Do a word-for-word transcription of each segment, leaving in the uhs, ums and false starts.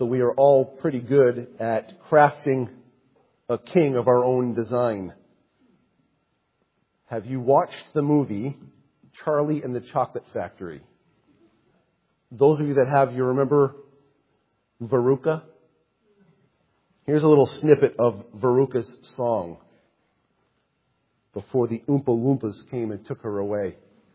So we are all pretty good at crafting a king of our own design. Have you watched the movie Charlie and the Chocolate Factory? Those of you that have, you remember Veruca? Here's a little snippet of Veruca's song before the Oompa Loompas came and took her away.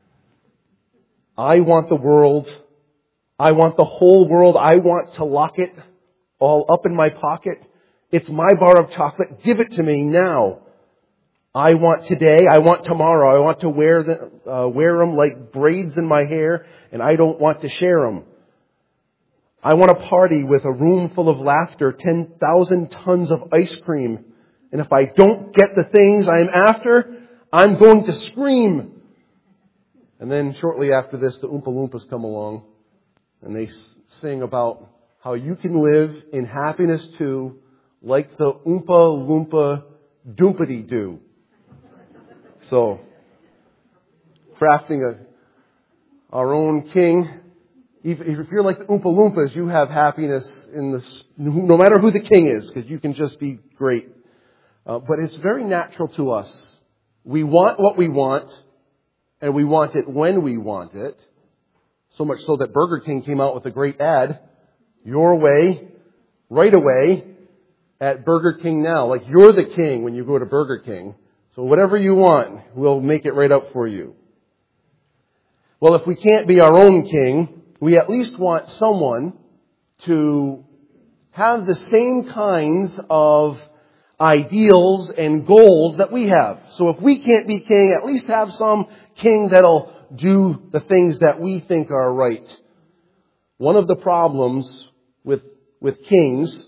I want the world. I want the whole world. I want to lock it all up in my pocket. It's my bar of chocolate. Give it to me now. I want today. I want tomorrow. I want to wear them, uh, wear them like braids in my hair, and I don't want to share them. I want a party with a room full of laughter, ten thousand tons of ice cream. And if I don't get the things I'm after, I'm going to scream. And then shortly after this, the Oompa Loompas come along and they sing about how you can live in happiness too, like the Oompa Loompa Doompity Doo. So, crafting a, our own king. If you're like the Oompa Loompas, you have happiness in this, no matter who the king is, because you can just be great. Uh, but it's very natural to us. We want what we want, and we want it when we want it. So much so that Burger King came out with a great ad. Your way, right away, at Burger King now. Like you're the king when you go to Burger King. So whatever you want, we'll make it right up for you. Well, if we can't be our own king, we at least want someone to have the same kinds of ideals and goals that we have. So if we can't be king, at least have some king that'll do the things that we think are right. One of the problems with, with kings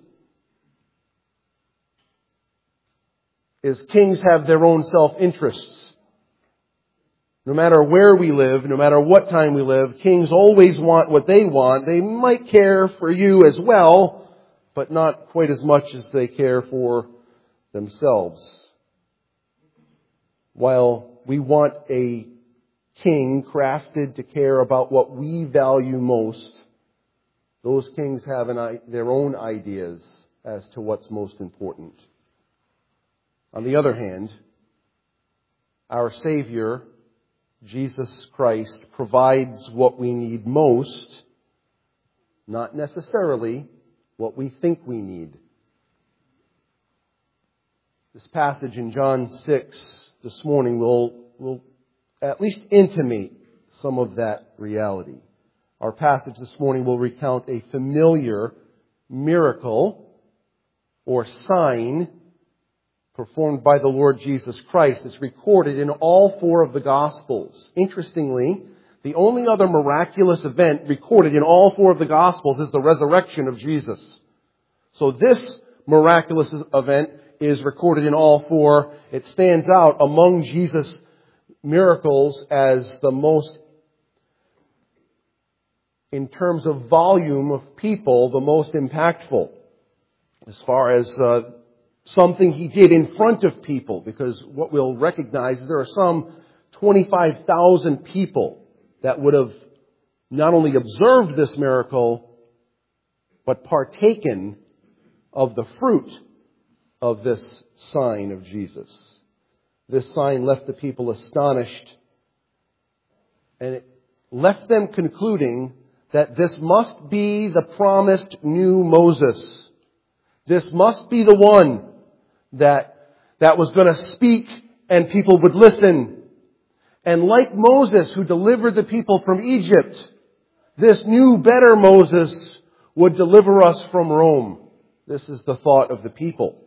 is kings have their own self-interests. No matter where we live, no matter what time we live, kings always want what they want. They might care for you as well, but not quite as much as they care for themselves. While we want a king crafted to care about what we value most, those kings have an, their own ideas as to what's most important. On the other hand, our Savior, Jesus Christ, provides what we need most, not necessarily what we think we need. This passage in John six this morning will, will at least intimate some of that reality. Our passage this morning will recount a familiar miracle or sign performed by the Lord Jesus Christ. It's recorded in all four of the Gospels. Interestingly, the only other miraculous event recorded in all four of the Gospels is the resurrection of Jesus. So this miraculous event is recorded in all four. It stands out among Jesus' miracles as the most, in terms of volume of people, the most impactful. As far as uh, something he did in front of people, because what we'll recognize is there are some twenty-five thousand people that would have not only observed this miracle, but partaken of the fruit of this sign of Jesus. This sign left the people astonished, and it left them concluding that this must be the promised new Moses. This must be the one that, that was going to speak and people would listen. And like Moses, who delivered the people from Egypt, this new, better Moses would deliver us from Rome. This is the thought of the people.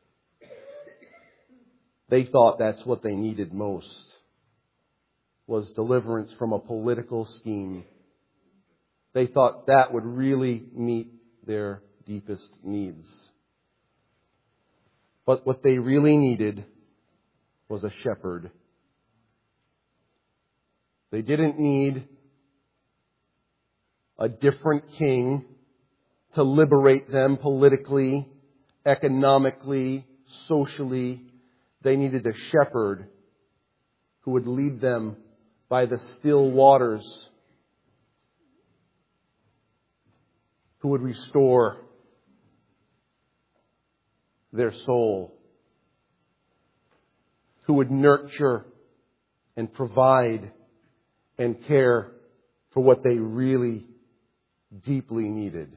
They thought that's what they needed most, was deliverance from a political scheme. They thought that would really meet their deepest needs. But what they really needed was a shepherd. They didn't need a different king to liberate them politically, economically, socially. They needed a shepherd who would lead them by the still waters, who would restore their soul, who would nurture and provide and care for what they really deeply needed.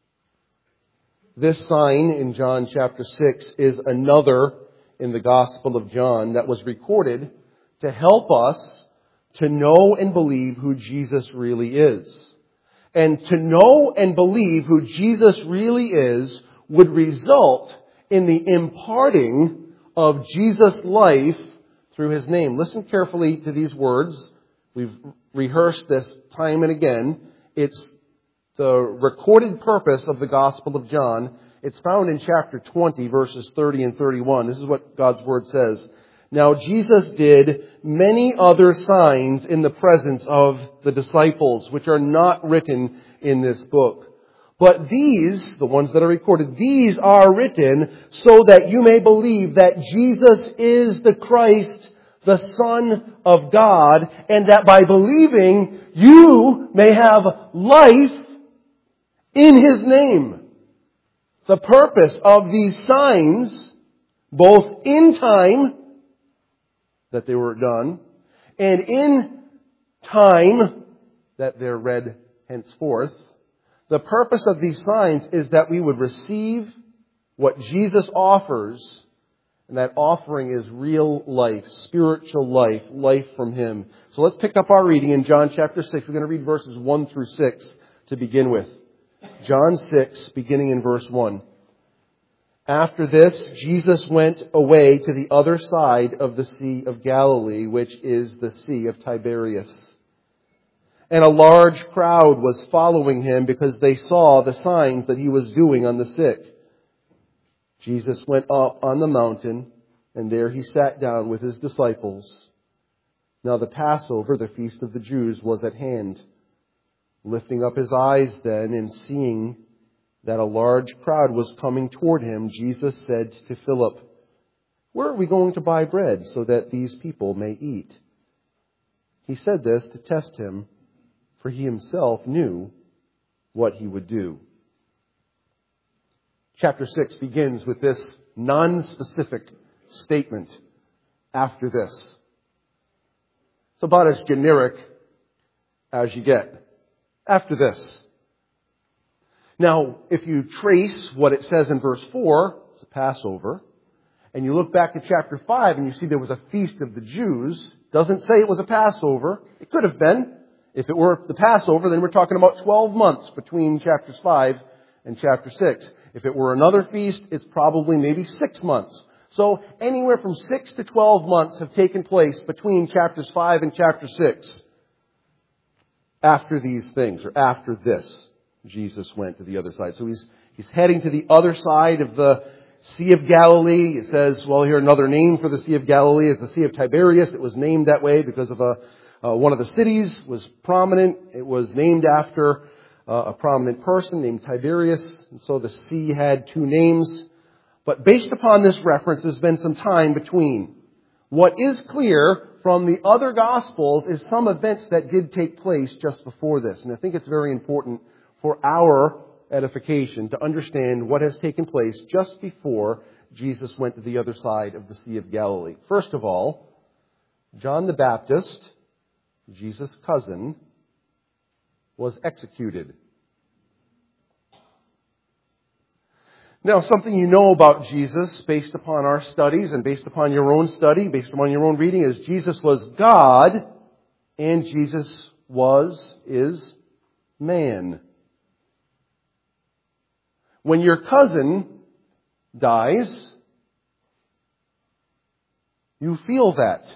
This sign in John chapter six is another in the Gospel of John that was recorded to help us to know and believe who Jesus really is. And to know and believe who Jesus really is would result in the imparting of Jesus' life through His name. Listen carefully to these words. We've rehearsed this time and again. It's the recorded purpose of the Gospel of John. It's found in chapter twenty, verses thirty and thirty-one. This is what God's Word says. Now Jesus did many other signs in the presence of the disciples, which are not written in this book. But these, the ones that are recorded, these are written so that you may believe that Jesus is the Christ, the Son of God, and that by believing you may have life in His name. The purpose of these signs, both in time that they were done, and in time that they're read henceforth, the purpose of these signs is that we would receive what Jesus offers, and that offering is real life, spiritual life, life from Him. So let's pick up our reading in John chapter six. We're going to read verses one through six to begin with. John six, beginning in verse one. After this, Jesus went away to the other side of the Sea of Galilee, which is the Sea of Tiberias. And a large crowd was following Him because they saw the signs that He was doing on the sick. Jesus went up on the mountain, and there He sat down with His disciples. Now the Passover, the feast of the Jews, was at hand. Lifting up His eyes then, and seeing that a large crowd was coming toward Him, Jesus said to Philip, "Where are we going to buy bread so that these people may eat?" He said this to test Him, for He Himself knew what He would do. Chapter six begins with this non-specific statement, after this. It's about as generic as you get. After this. Now, if you trace what it says in verse four, it's a Passover, and you look back to chapter five and you see there was a feast of the Jews, doesn't say it was a Passover. It could have been. If it were the Passover, then we're talking about twelve months between chapters five and chapter six. If it were another feast, it's probably maybe six months. So anywhere from six to twelve months have taken place between chapters five and chapter six. After these things, or after this, Jesus went to the other side. So he's he's heading to the other side of the Sea of Galilee. It says, well, here another name for the Sea of Galilee is the Sea of Tiberias. It was named that way because of a uh, one of the cities was prominent. It was named after uh, a prominent person named Tiberius. And so the sea had two names. But based upon this reference, there's been some time between. What is clear from the other Gospels is some events that did take place just before this. And I think it's very important for our edification to understand what has taken place just before Jesus went to the other side of the Sea of Galilee. First of all, John the Baptist, Jesus' cousin, was executed. Now, something you know about Jesus based upon our studies and based upon your own study, based upon your own reading, is Jesus was God and Jesus was, is man. When your cousin dies, you feel that.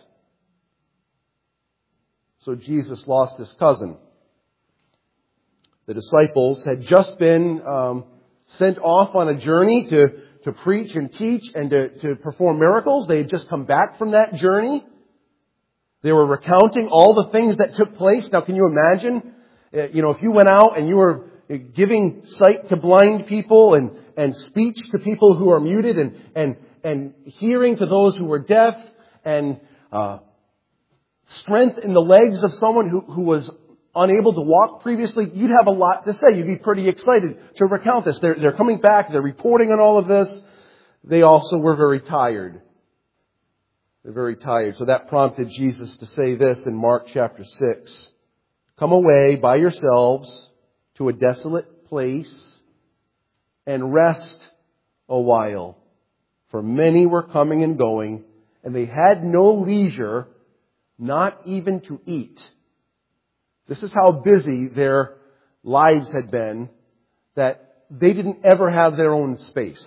So Jesus lost his cousin. The disciples had just been um, sent off on a journey to, to preach and teach and to, to perform miracles. They had just come back from that journey. They were recounting all the things that took place. Now, can you imagine, uh, you know, if you went out and you were giving sight to blind people and, and speech to people who are muted and, and, and hearing to those who were deaf and uh, strength in the legs of someone who, who was unable to walk previously, you'd have a lot to say. You'd be pretty excited to recount this. They're, they're coming back. They're reporting on all of this. they also were very tired. They're very tired. So that prompted Jesus to say this in Mark chapter six. Come away by yourselves to a desolate place and rest a while. For many were coming and going, and they had no leisure, not even to eat. This is how busy their lives had been, that they didn't ever have their own space.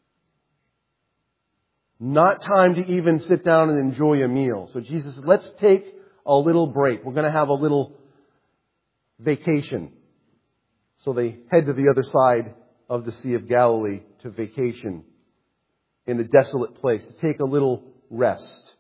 Not time to even sit down and enjoy a meal. So Jesus said, let's take a little break. We're going to have a little vacation. So they head to the other side of the Sea of Galilee to vacation in a desolate place, to take a little rest.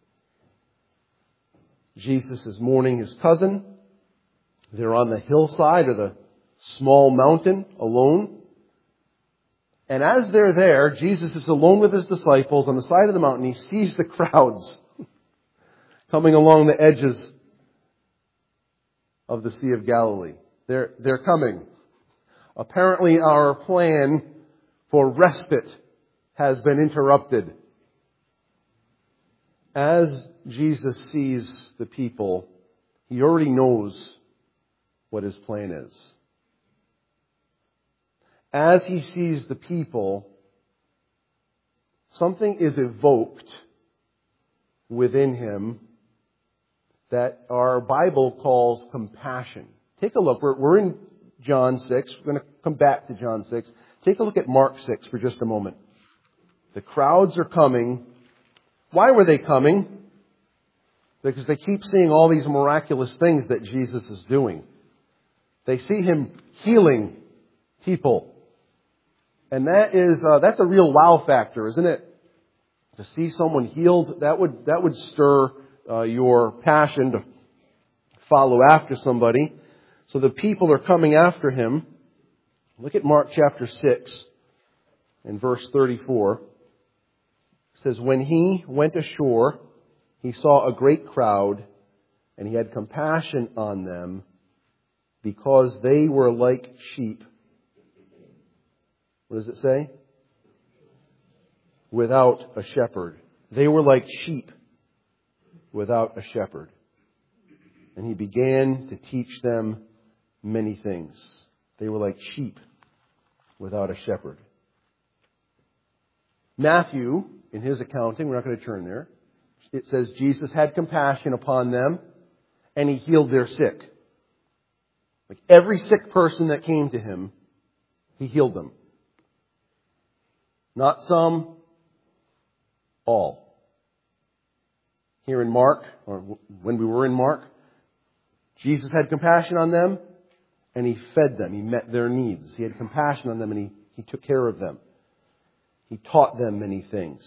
Jesus is mourning his cousin. They're on the hillside or the small mountain alone. And as they're there, Jesus is alone with his disciples on the side of the mountain. He sees the crowds coming along the edges of the Sea of Galilee. They're, they're coming. Apparently our plan for respite has been interrupted. As Jesus sees the people, he already knows what his plan is. As he sees the people, something is evoked within him that our Bible calls compassion. Take a look. We're, we're in John six. We're going to come back to John six. Take a look at Mark six for just a moment. The crowds are coming. Why were they coming? Because they keep seeing all these miraculous things that Jesus is doing. They see him healing people. And that is, uh, that's a real wow factor, isn't it? To see someone healed, that would, that would stir uh, your passion to follow after somebody. So the people are coming after him. Look at Mark chapter six and verse thirty-four. It says, when he went ashore, he saw a great crowd, and he had compassion on them because they were like sheep. What does it say? Without a shepherd. They were like sheep without a shepherd. And he began to teach them many things. They were like sheep without a shepherd. Matthew, in his accounting, we're not going to turn there, it says Jesus had compassion upon them and he healed their sick. Like every sick person that came to him, he healed them. Not some, all. Here in Mark, or when we were in Mark, Jesus had compassion on them and he fed them. He met their needs. He had compassion on them and he, he took care of them. He taught them many things.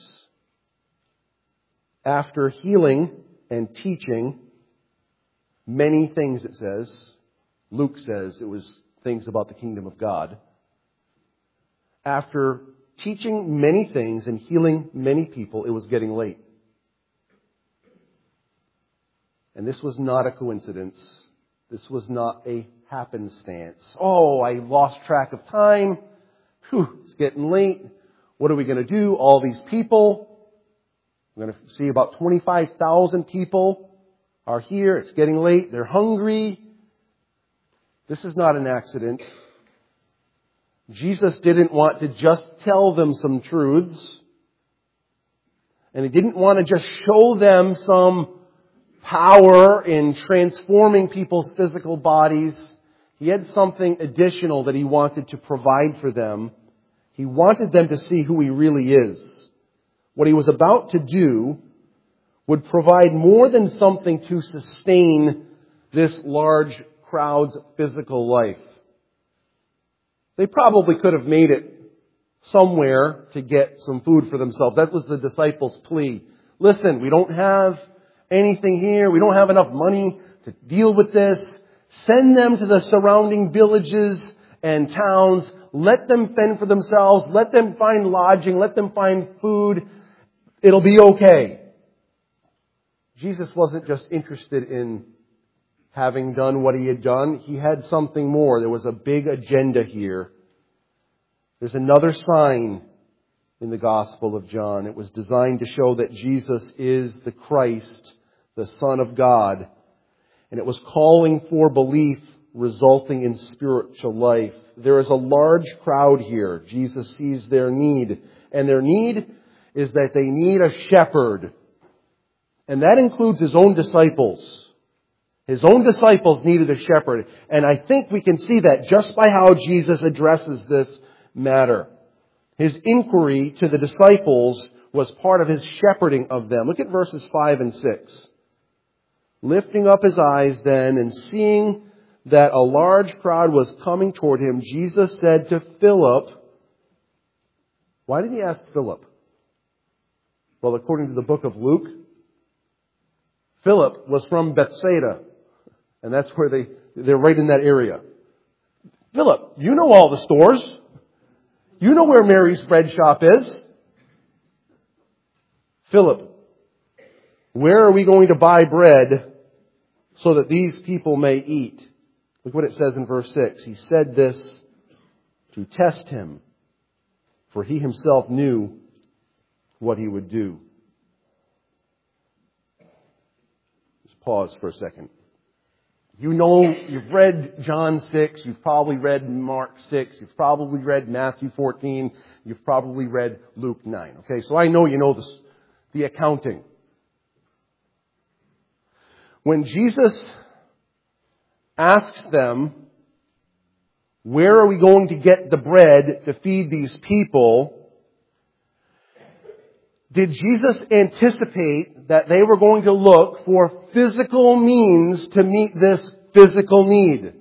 After healing and teaching many things, it says, Luke says it was things about the kingdom of God. After teaching many things and healing many people, it was getting late. And this was not a coincidence. This was not a happenstance. Oh, I lost track of time. Whew, it's getting late. What are we going to do? All these people. We're going to see about twenty-five thousand people are here. It's getting late. They're hungry. This is not an accident. Jesus didn't want to just tell them some truths. And he didn't want to just show them some power in transforming people's physical bodies. He had something additional that he wanted to provide for them. He wanted them to see who he really is. What he was about to do would provide more than something to sustain this large crowd's physical life. They probably could have made it somewhere to get some food for themselves. That was the disciples' plea. Listen, we don't have anything here. We don't have enough money to deal with this. Send them to the surrounding villages and towns. Let them fend for themselves. Let them find lodging. Let them find food. It'll be okay. Jesus wasn't just interested in having done what he had done. He had something more. There was a big agenda here. There's another sign in the Gospel of John. It was designed to show that Jesus is the Christ, the Son of God. And it was calling for belief, resulting in spiritual life. There is a large crowd here. Jesus sees their need. And their need is that they need a shepherd. And that includes His own disciples. His own disciples needed a shepherd. And I think we can see that just by how Jesus addresses this matter. His inquiry to the disciples was part of His shepherding of them. Look at verses five and six. Lifting up His eyes then and seeing that a large crowd was coming toward Him, Jesus said to Philip, why did He ask Philip? Well, according to the book of Luke, Philip was from Bethsaida. And that's where they, they're right in that area. Philip, you know all the stores. You know where Mary's bread shop is. Philip, where are we going to buy bread so that these people may eat? Look what it says in verse six. He said this to test him, for he himself knew what he would do. Just pause for a second. You know, you've read John six, you've probably read Mark six, you've probably read Matthew fourteen, you've probably read Luke nine. Okay, so I know you know this, the accounting. When Jesus asks them, where are we going to get the bread to feed these people? Did Jesus anticipate that they were going to look for physical means to meet this physical need?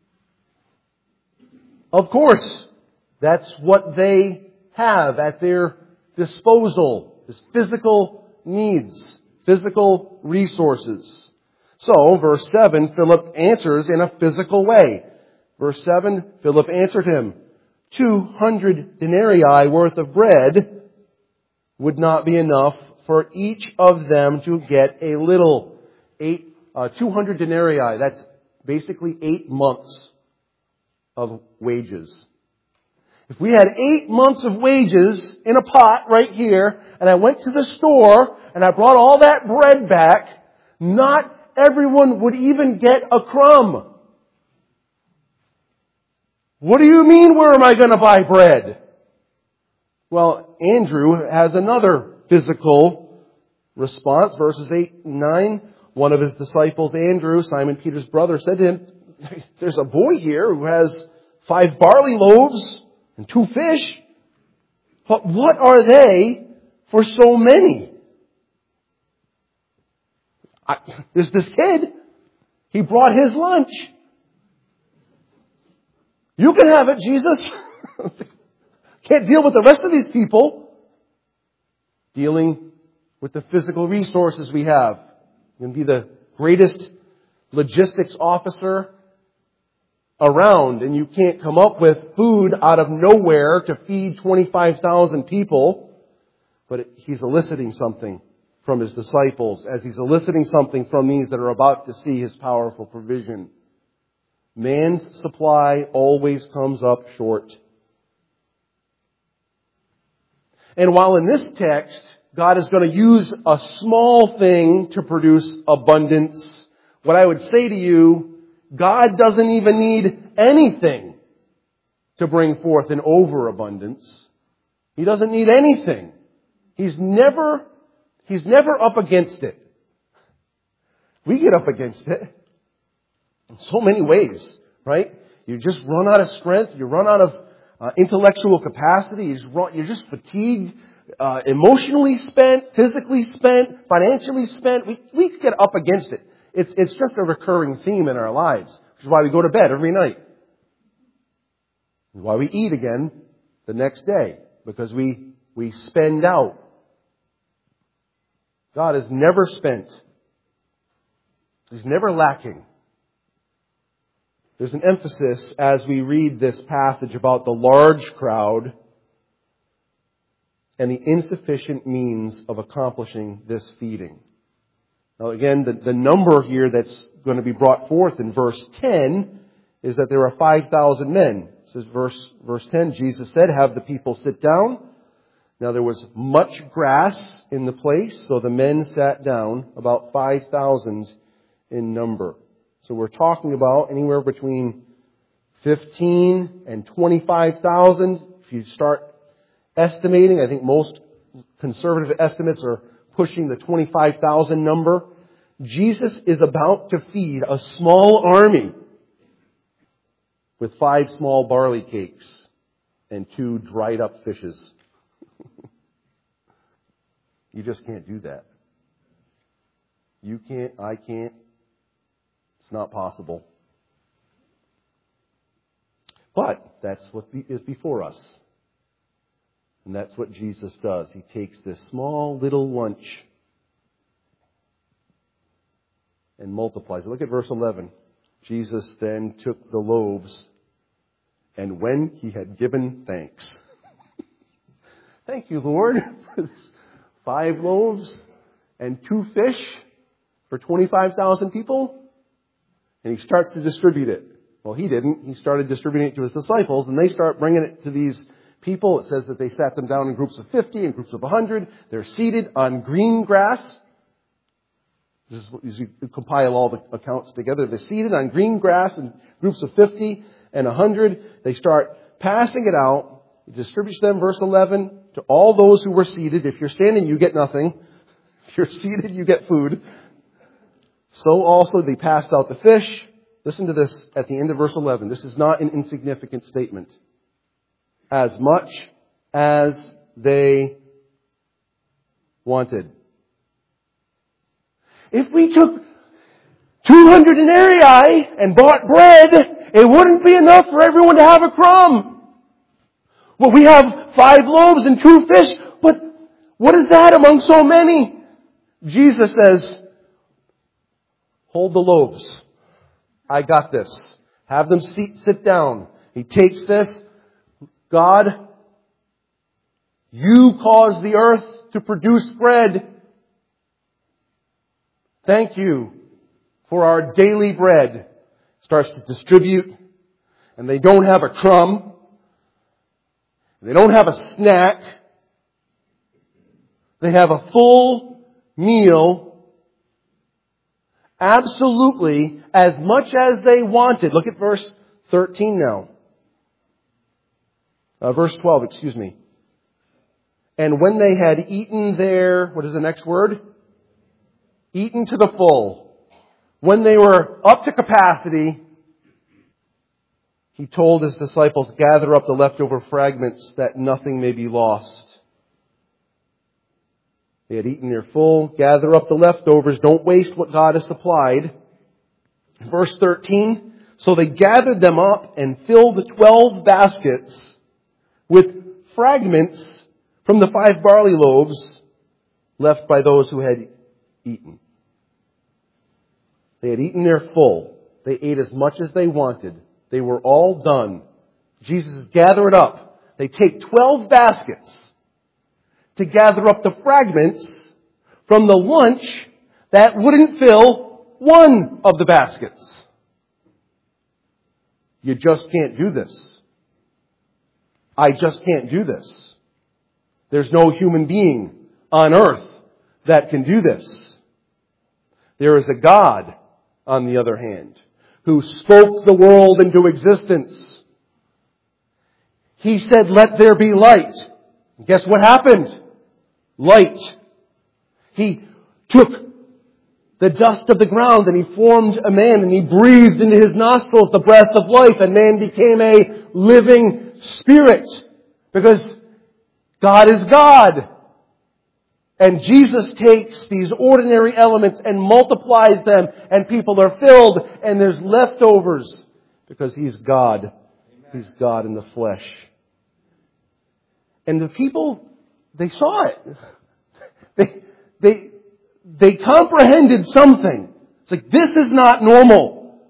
Of course, that's what they have at their disposal, is physical needs, physical resources. So, verse seven, Philip answers in a physical way. Verse seven, Philip answered him, two hundred denarii worth of bread would not be enough for each of them to get a little. Eight, uh, two hundred denarii, that's basically eight months of wages. If we had eight months of wages in a pot right here, and I went to the store and I brought all that bread back, not everyone would even get a crumb. What do you mean, where am I going to buy bread? Well, Andrew has another physical response. Verses eight and nine. One of his disciples, Andrew, Simon Peter's brother, said to him, there's a boy here who has five barley loaves and two fish. But what are they for so many? I, there's this kid. He brought his lunch. You can have it, Jesus. Can't deal with the rest of these people. Dealing with the physical resources we have. You can be the greatest logistics officer around, and you can't come up with food out of nowhere to feed twenty-five thousand people. But he's eliciting something from his disciples, as he's eliciting something from these that are about to see his powerful provision. Man's supply always comes up short. And while in this text, God is going to use a small thing to produce abundance, what I would say to you, God doesn't even need anything to bring forth an overabundance. He doesn't need anything. He's never, he's never up against it. We get up against it in so many ways, right? You just run out of strength. You run out of uh, intellectual capacity. You just, run, you're just fatigued, uh, emotionally spent, physically spent, financially spent. We, we get up against it. It's, it's just a recurring theme in our lives, which is why we go to bed every night. Why we eat again the next day, because we, we spend out. God is never spent. He's never lacking. There's an emphasis as we read this passage about the large crowd and the insufficient means of accomplishing this feeding. Now again, the, the number here that's going to be brought forth in verse ten is that there are five thousand men. It says verse, verse ten, Jesus said, have the people sit down. Now there was much grass in the place, so the men sat down, about five thousand in number. So we're talking about anywhere between fifteen and twenty-five thousand. If you start estimating, I think most conservative estimates are pushing the twenty-five thousand number. Jesus is about to feed a small army with five small barley cakes and two dried up fishes. You just can't do that. You can't, I can't. It's not possible. But that's what is before us. And that's what Jesus does. He takes this small little lunch and multiplies it. Look at verse eleven. Jesus then took the loaves, and when he had given thanks. Thank you, Lord, for this five loaves and two fish for twenty-five thousand people. And he starts to distribute it. Well, he didn't. He started distributing it to his disciples, and they start bringing it to these people. It says that they sat them down in groups of fifty and groups of one hundred. They're seated on green grass. This is, as you compile all the accounts together, they're seated on green grass in groups of fifty and one hundred. They start passing it out. He distributes them, verse eleven, to all those who were seated. If you're standing, you get nothing. If you're seated, you get food. So also they passed out the fish. Listen to this at the end of verse eleven. This is not an insignificant statement. As much as they wanted. If we took two hundred denarii and bought bread, it wouldn't be enough for everyone to have a crumb. Well, we have five loaves and two fish, but what is that among so many? Jesus says, hold the loaves. I got this. Have them sit, sit down. He takes this. God, you caused the earth to produce bread. Thank you for our daily bread. Starts to distribute, and they don't have a crumb. They don't have a snack. They have a full meal. Absolutely as much as they wanted. Look at verse thirteen now. Uh, verse twelve, excuse me. And when they had eaten their, what is the next word? Eaten to the full. When they were up to capacity, he told his disciples, gather up the leftover fragments that nothing may be lost. They had eaten their full. Gather up the leftovers. Don't waste what God has supplied. Verse thirteen. So they gathered them up and filled twelve baskets with fragments from the five barley loaves left by those who had eaten. They had eaten their full. They ate as much as they wanted. They were all done. Jesus gathered it up. They take twelve baskets to gather up the fragments from the lunch that wouldn't fill one of the baskets. You just can't do this. I just can't do this. There's no human being on earth that can do this. There is a God, on the other hand, who spoke the world into existence. He said, let there be light. And guess what happened? Light. He took the dust of the ground and he formed a man and he breathed into his nostrils the breath of life, and man became a living spirit. Because God is God. And Jesus takes these ordinary elements and multiplies them, and people are filled, and there's leftovers because He's God. Amen. He's God in the flesh. And the people, they saw it. They, they, they comprehended something. It's like, this is not normal.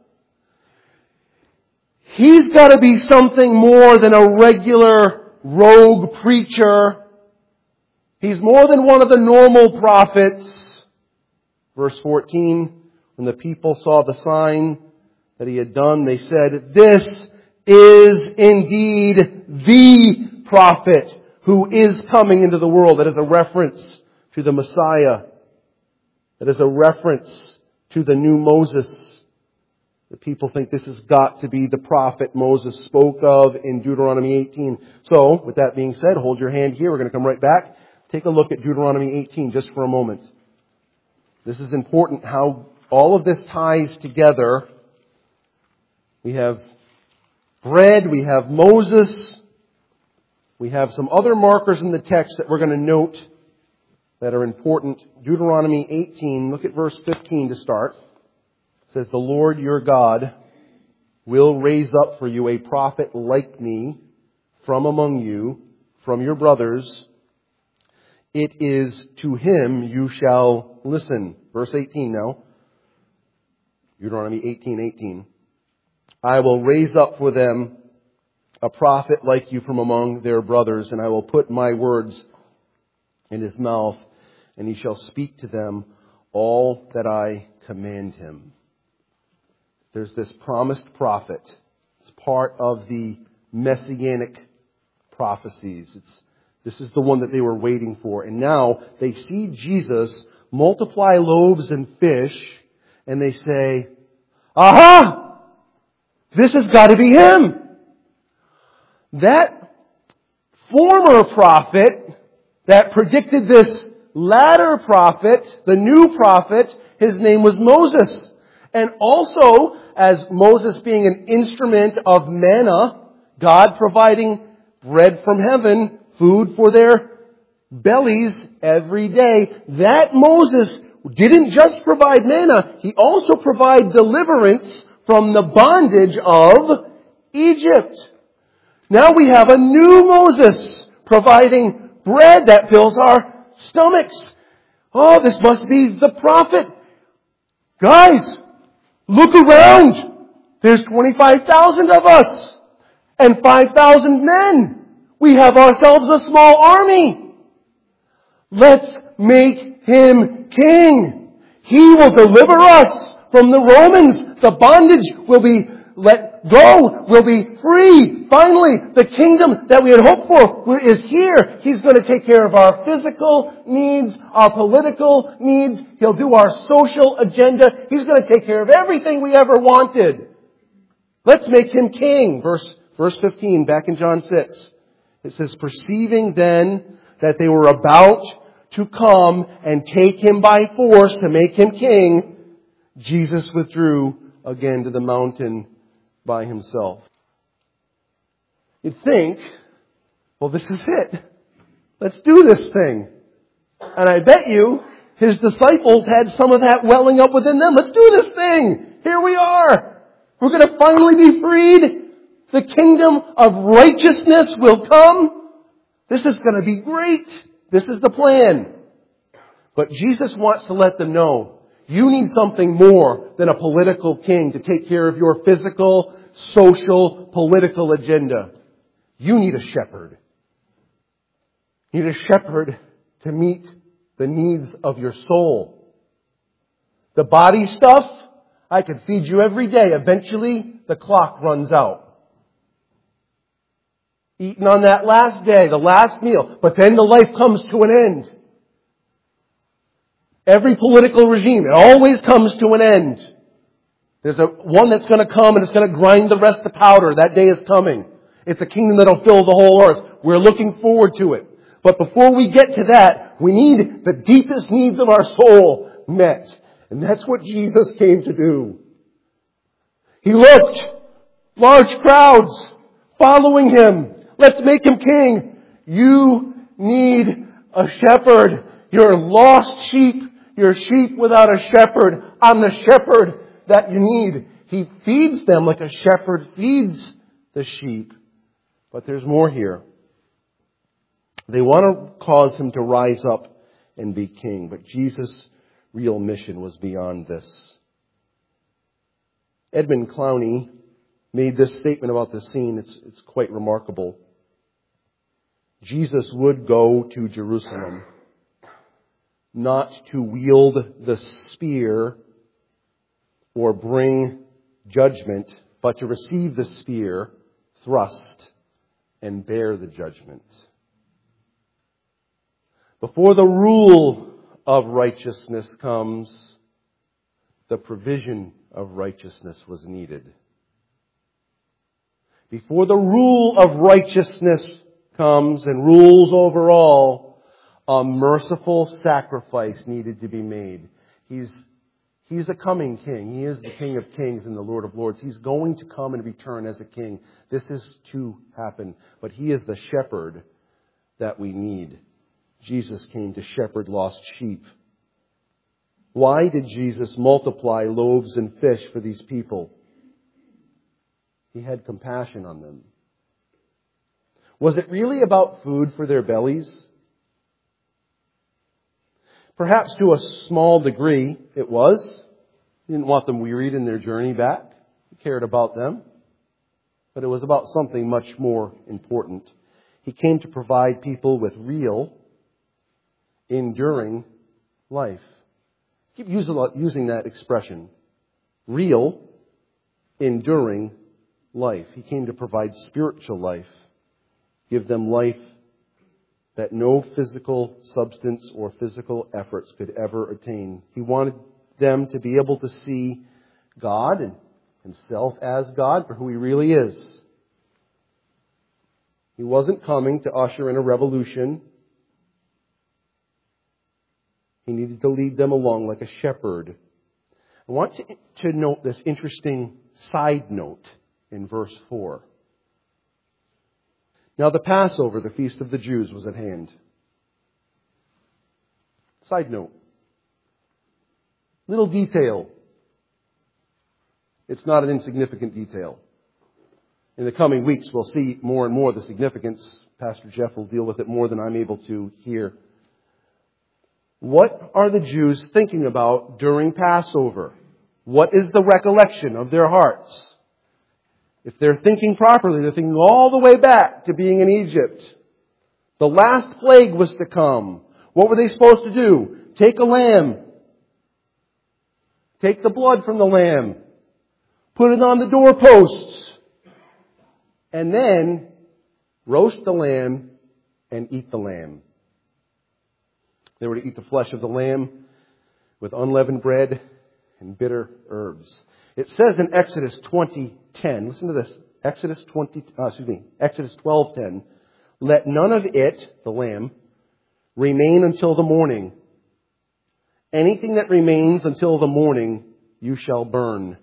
He's got to be something more than a regular rogue preacher. He's more than one of the normal prophets. Verse fourteen, when the people saw the sign that he had done, they said, this is indeed the prophet who is coming into the world. That is a reference to the Messiah. That is a reference to the new Moses. The people think this has got to be the prophet Moses spoke of in Deuteronomy eighteen. So, with that being said, hold your hand here. We're going to come right back. Take a look at Deuteronomy eighteen just for a moment. This is important how all of this ties together. We have bread, we have Moses, we have some other markers in the text that we're going to note that are important. Deuteronomy eighteen, look at verse fifteen to start. It says, "The Lord your God will raise up for you a prophet like me from among you, from your brothers. It is to him you shall listen." Verse eighteen now. Deuteronomy eighteen eighteen. "I will raise up for them a prophet like you from among their brothers, and I will put my words in his mouth, and he shall speak to them all that I command him." There's this promised prophet. It's part of the messianic prophecies. It's, this is the one that they were waiting for. And now they see Jesus multiply loaves and fish, and they say, "Aha! This has got to be him." That former prophet that predicted this latter prophet, the new prophet, his name was Moses. And also, as Moses being an instrument of manna, God providing bread from heaven, food for their bellies every day, that Moses didn't just provide manna, he also provided deliverance from the bondage of Egypt. Now we have a new Moses providing bread that fills our stomachs. Oh, this must be the prophet. Guys, look around. There's twenty-five thousand of us and five thousand men. We have ourselves a small army. Let's make him king. He will deliver us from the Romans. The bondage will be let go. We'll be free. Finally, the kingdom that we had hoped for is here. He's going to take care of our physical needs, our political needs. He'll do our social agenda. He's going to take care of everything we ever wanted. Let's make him king. Verse, verse fifteen, back in John six. It says, "Perceiving then that they were about to come and take him by force to make him king, Jesus withdrew again to the mountain by himself." You'd think, well, this is it. Let's do this thing. And I bet you his disciples had some of that welling up within them. Let's do this thing. Here we are. We're going to finally be freed. The kingdom of righteousness will come. This is going to be great. This is the plan. But Jesus wants to let them know, you need something more than a political king to take care of your physical, social, political agenda. You need a shepherd. You need a shepherd to meet the needs of your soul. The body stuff, I can feed you every day. Eventually, the clock runs out. Eating on that last day, the last meal. But then the life comes to an end. Every political regime, it always comes to an end. There's a one that's going to come and it's going to grind the rest to powder. That day is coming. It's a kingdom that will fill the whole earth. We're looking forward to it. But before we get to that, we need the deepest needs of our soul met. And that's what Jesus came to do. He looked, large crowds following him. Let's make him king. You need a shepherd. You're lost sheep. You're sheep without a shepherd. I'm the shepherd that you need. He feeds them like a shepherd feeds the sheep. But there's more here. They want to cause him to rise up and be king. But Jesus' real mission was beyond this. Edmund Clowney made this statement about this scene. It's, it's quite remarkable. Jesus would go to Jerusalem, not to wield the spear or bring judgment, but to receive the spear, thrust, and bear the judgment. Before the rule of righteousness comes, the provision of righteousness was needed. Before the rule of righteousness comes and rules over all, a merciful sacrifice needed to be made. He's, he's a coming king. He is the King of Kings and the Lord of Lords. He's going to come and return as a king. This is to happen. But He is the shepherd that we need. Jesus came to shepherd lost sheep. Why did Jesus multiply loaves and fish for these people? He had compassion on them. Was it really about food for their bellies? Perhaps to a small degree it was. He didn't want them wearied in their journey back. He cared about them. But it was about something much more important. He came to provide people with real, enduring life. Keep using that expression. Real, enduring life. He came to provide spiritual life. Give them life that no physical substance or physical efforts could ever attain. He wanted them to be able to see God and Himself as God for who He really is. He wasn't coming to usher in a revolution. He needed to lead them along like a shepherd. I want to, to note this interesting side note in verse four. Now the Passover, the feast of the Jews, was at hand. Side note. Little detail. It's not an insignificant detail. In the coming weeks, we'll see more and more the significance. Pastor Jeff will deal with it more than I'm able to here. What are the Jews thinking about during Passover? What is the recollection of their hearts? If they're thinking properly, they're thinking all the way back to being in Egypt. The last plague was to come. What were they supposed to do? Take a lamb. Take the blood from the lamb. Put it on the doorposts. And then roast the lamb and eat the lamb. They were to eat the flesh of the lamb with unleavened bread and bitter herbs. It says in Exodus twenty ten, listen to this, Exodus twenty, uh, excuse me, Exodus twelve ten, let none of it, the lamb, remain until the morning. Anything that remains until the morning, you shall burn.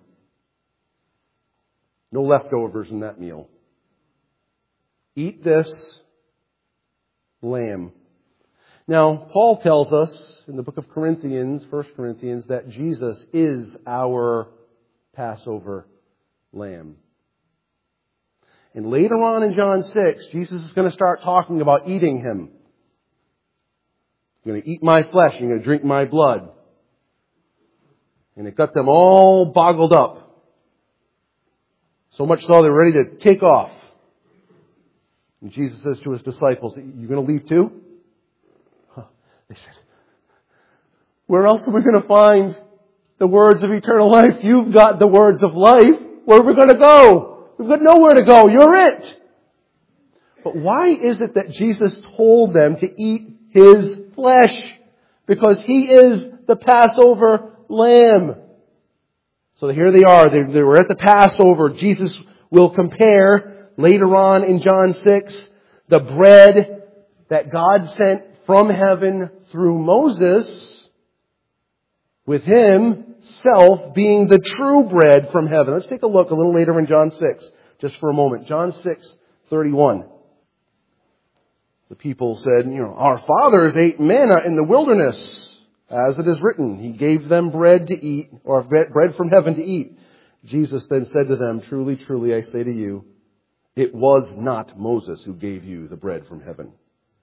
No leftovers in that meal. Eat this lamb. Now, Paul tells us in the book of Corinthians, First Corinthians, that Jesus is our Passover lamb. And later on in John six, Jesus is going to start talking about eating Him. You're going to eat my flesh, you're going to drink my blood. And it got them all boggled up. So much so they're ready to take off. And Jesus says to His disciples, you going to leave too? They said, where else are we going to find the words of eternal life? You've got the words of life. Where are we going to go? We've got nowhere to go. You're it. But why is it that Jesus told them to eat His flesh? Because He is the Passover lamb. So here they are. They, they were at the Passover. Jesus will compare later on in John six the bread that God sent from heaven through Moses, with Himself being the true bread from heaven. Let's take a look a little later in John six, just for a moment. John six thirty-one. The people said, you know, our fathers ate manna in the wilderness, as it is written. He gave them bread to eat, or bread from heaven to eat. Jesus then said to them, truly, truly, I say to you, it was not Moses who gave you the bread from heaven.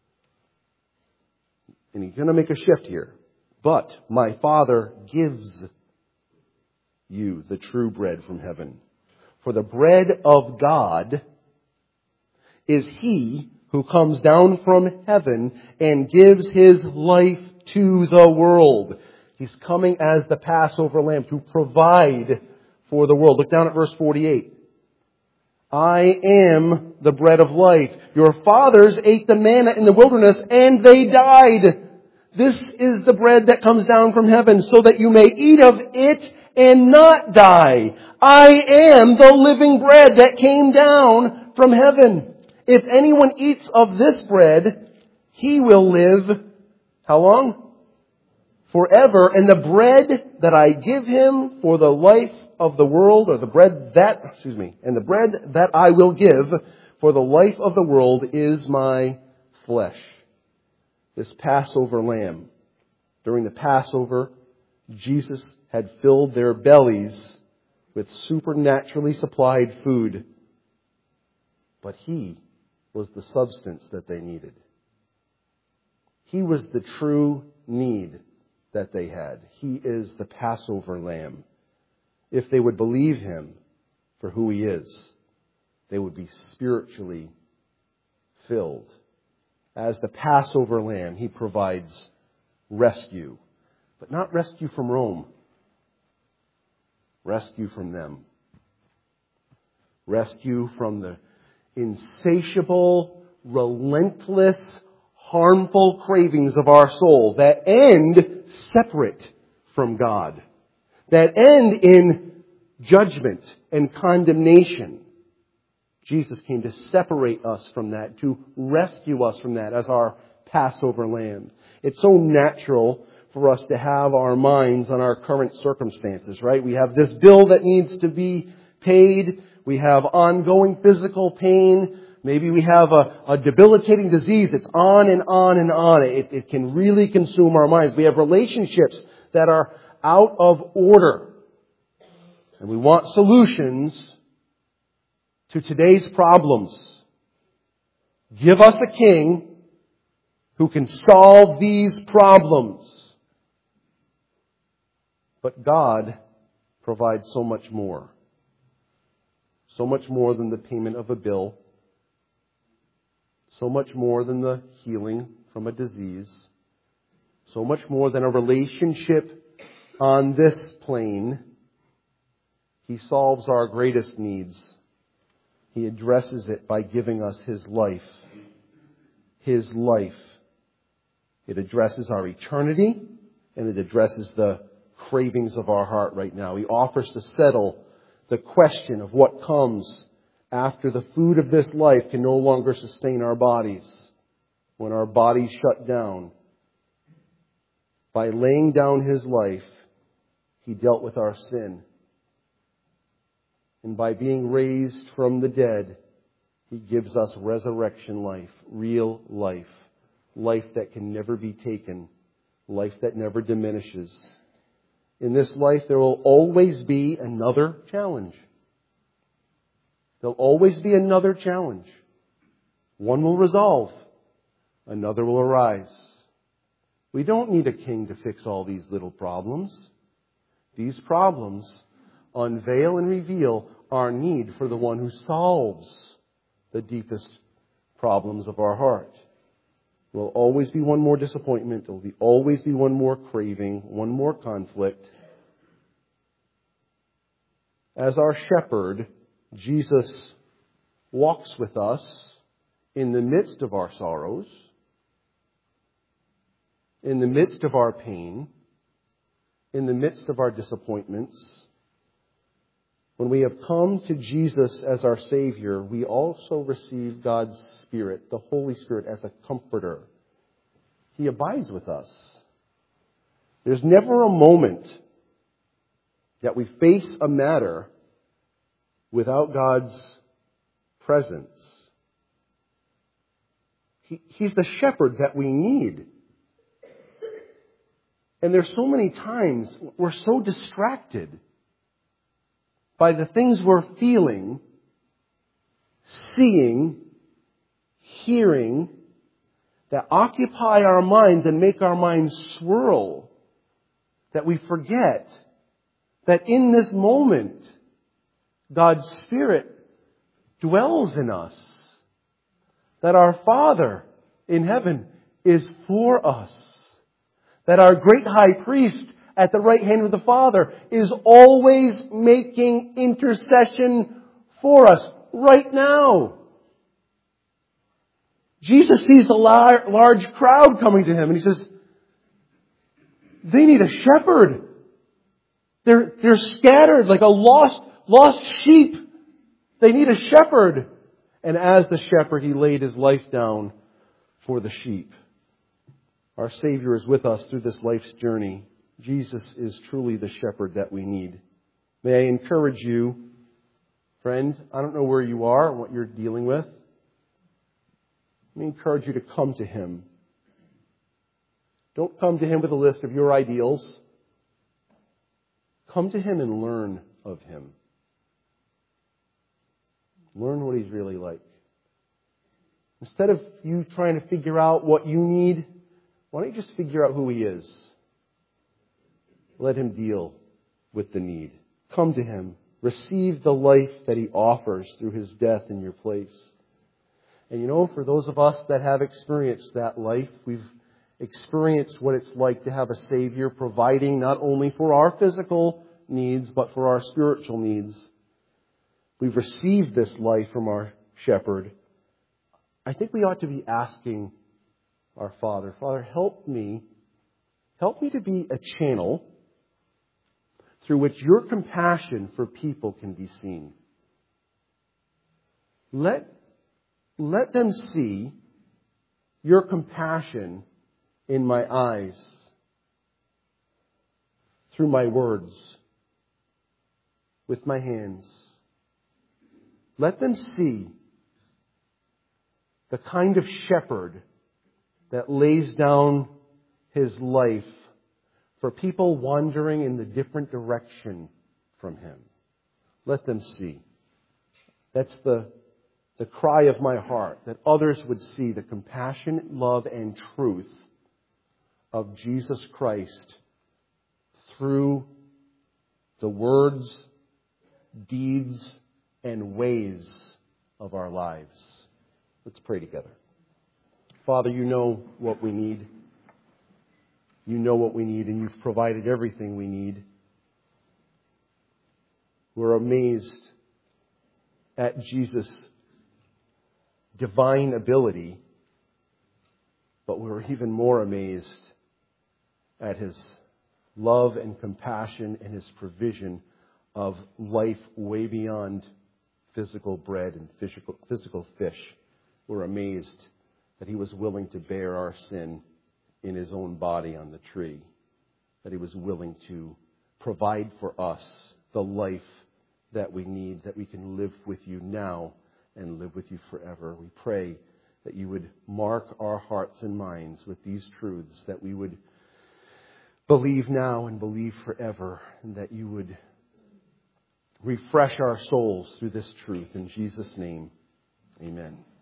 And He's going to make a shift here. But my Father gives you the true bread from heaven. For the bread of God is He who comes down from heaven and gives His life to the world. He's coming as the Passover lamb to provide for the world. Look down at verse forty-eight. I am the bread of life. Your fathers ate the manna in the wilderness and they died. This is the bread that comes down from heaven, so that you may eat of it and not die. I am the living bread that came down from heaven. If anyone eats of this bread, he will live, how long? Forever. And the bread that I give him for the life of the world, or the bread that, excuse me, and the bread that I will give for the life of the world is my flesh. This Passover lamb. During the Passover, Jesus had filled their bellies with supernaturally supplied food. But He was the substance that they needed. He was the true need that they had. He is the Passover lamb. If they would believe Him for who He is, they would be spiritually filled. As the Passover lamb, He provides rescue. But not rescue from Rome. Rescue from them. Rescue from the insatiable, relentless, harmful cravings of our soul that end separate from God. That end in judgment and condemnation. Jesus came to separate us from that, to rescue us from that as our Passover lamb. It's so natural for us to have our minds on our current circumstances, right? We have this bill that needs to be paid. We have ongoing physical pain. Maybe we have a, a debilitating disease. It's on and on and on. It, it can really consume our minds. We have relationships that are out of order. And we want solutions to today's problems. Give us a king who can solve these problems. But God provides so much more. So much more than the payment of a bill. So much more than the healing from a disease. So much more than a relationship on this plane. He solves our greatest needs. He addresses it by giving us His life. His life. It addresses our eternity, and it addresses the cravings of our heart right now. He offers to settle the question of what comes after the food of this life can no longer sustain our bodies. When our bodies shut down. By laying down His life, He dealt with our sin. And by being raised from the dead, He gives us resurrection life, real life, life that can never be taken, life that never diminishes. In this life, there will always be another challenge. There'll always be another challenge. One will resolve. Another will arise. We don't need a king to fix all these little problems. These problems unveil and reveal our need for the one who solves the deepest problems of our heart. There will always be one more disappointment. There will be, always be one more craving, one more conflict. As our shepherd, Jesus walks with us in the midst of our sorrows, in the midst of our pain, in the midst of our disappointments. When we have come to Jesus as our Savior, we also receive God's Spirit, the Holy Spirit, as a comforter. He abides with us. There's never a moment that we face a matter without God's presence. He, he's the shepherd that we need. And there's so many times we're so distracted by the things we're feeling, seeing, hearing, that occupy our minds and make our minds swirl, that we forget that in this moment, God's Spirit dwells in us, that our Father in heaven is for us, that our great high priest at the right hand of the Father is always making intercession for us right now. Jesus sees a large crowd coming to Him and He says, They need a shepherd. They're, they're scattered like a lost, lost sheep. They need a shepherd. And as the shepherd, He laid His life down for the sheep. Our Savior is with us through this life's journey. Jesus is truly the shepherd that we need. May I encourage you, friend, I don't know where you are and what you're dealing with. Let me encourage you to come to Him. Don't come to Him with a list of your ideals. Come to Him and learn of Him. Learn what He's really like. Instead of you trying to figure out what you need, why don't you just figure out who He is? Let Him deal with the need. Come to Him. Receive the life that He offers through His death in your place. And you know, for those of us that have experienced that life, we've experienced what it's like to have a Savior providing not only for our physical needs, but for our spiritual needs. We've received this life from our shepherd. I think we ought to be asking our Father, Father, help me, help me to be a channel through which your compassion for people can be seen. Let, let them see your compassion in my eyes, through my words, with my hands. Let them see the kind of shepherd that lays down his life for people wandering in the different direction from him. Let them see. That's the, the cry of my heart, that others would see the compassion, love, and truth of Jesus Christ through the words, deeds, and ways of our lives. Let's pray together. Father, you know what we need. You know what we need, and you've provided everything we need. We're amazed at Jesus' divine ability, but we're even more amazed at His love and compassion and His provision of life way beyond physical bread and physical, physical fish. We're amazed that He was willing to bear our sin in His own body on the tree, that He was willing to provide for us the life that we need, that we can live with you now and live with you forever. We pray that you would mark our hearts and minds with these truths, that we would believe now and believe forever, and that you would refresh our souls through this truth. In Jesus' name, amen.